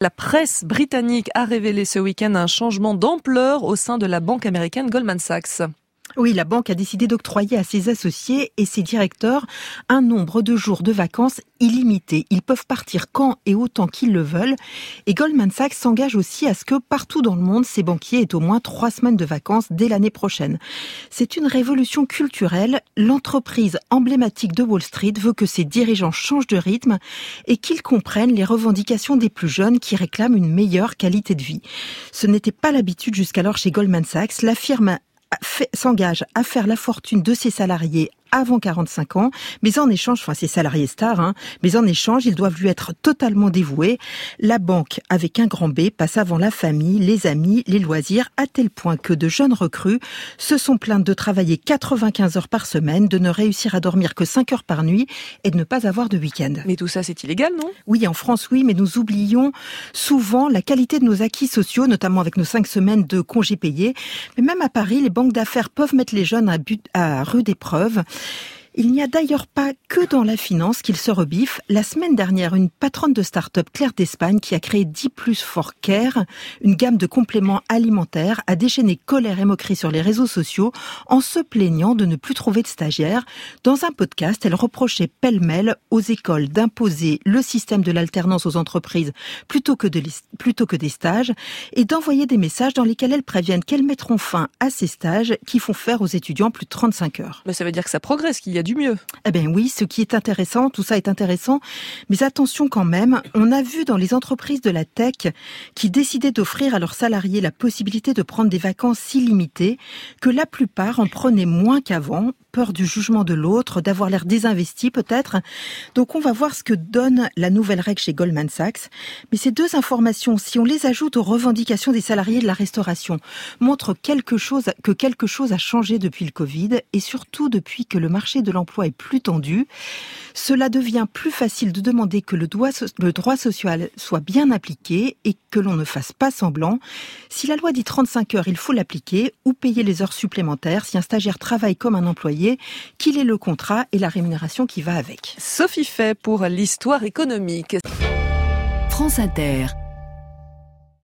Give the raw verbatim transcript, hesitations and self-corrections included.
La presse britannique a révélé ce week-end un changement d'ampleur au sein de la banque américaine Goldman Sachs. Oui, la banque a décidé d'octroyer à ses associés et ses directeurs un nombre de jours de vacances illimité. Ils peuvent partir quand et autant qu'ils le veulent. Et Goldman Sachs s'engage aussi à ce que partout dans le monde, ses banquiers aient au moins trois semaines de vacances dès l'année prochaine. C'est une révolution culturelle. L'entreprise emblématique de Wall Street veut que ses dirigeants changent de rythme et qu'ils comprennent les revendications des plus jeunes qui réclament une meilleure qualité de vie. Ce n'était pas l'habitude jusqu'alors chez Goldman Sachs. La firme Fait, s'engage à faire la fortune de ses salariés avant quarante-cinq ans, mais en échange, enfin ses salariés stars, hein, mais en échange, ils doivent lui être totalement dévoués. La banque, avec un grand B, passe avant la famille, les amis, les loisirs, à tel point que de jeunes recrues se sont plaintes de travailler quatre-vingt-quinze heures par semaine, de ne réussir à dormir que cinq heures par nuit et de ne pas avoir de week-end. Mais tout ça, c'est illégal, non ? Oui, en France, oui, mais nous oublions souvent la qualité de nos acquis sociaux, notamment avec nos cinq semaines de congés payés. Mais même à Paris, les banques d'affaires peuvent mettre les jeunes à, but, à rude épreuve. Il n'y a d'ailleurs pas que dans la finance qu'ils se rebiffent. La semaine dernière, une patronne de start-up, Claire d'Espagne, qui a créé dix plus for Care, une gamme de compléments alimentaires, a déchaîné colère et moquerie sur les réseaux sociaux en se plaignant de ne plus trouver de stagiaires. Dans un podcast, elle reprochait pêle-mêle aux écoles d'imposer le système de l'alternance aux entreprises plutôt que, de, plutôt que des stages et d'envoyer des messages dans lesquels elles préviennent qu'elles mettront fin à ces stages qui font faire aux étudiants plus de trente-cinq heures. Mais ça veut dire que ça progresse, qu'il y a du mieux. Eh bien oui, ce qui est intéressant, tout ça est intéressant, mais attention quand même, on a vu dans les entreprises de la tech qui décidaient d'offrir à leurs salariés la possibilité de prendre des vacances illimitées, que la plupart en prenaient moins qu'avant, peur du jugement de l'autre, d'avoir l'air désinvesti peut-être. Donc on va voir ce que donne la nouvelle règle chez Goldman Sachs. Mais ces deux informations, si on les ajoute aux revendications des salariés de la restauration, montrent quelque chose, que quelque chose a changé depuis le Covid et surtout depuis que le marché de l'emploi est plus tendu. Cela devient plus facile de demander que le droit, le droit social soit bien appliqué et que l'on ne fasse pas semblant. Si la loi dit trente-cinq heures, il faut l'appliquer ou payer les heures supplémentaires si un stagiaire travaille comme un employé, qu'il ait le contrat et la rémunération qui va avec. Sophie Fay pour l'histoire économique. France Inter.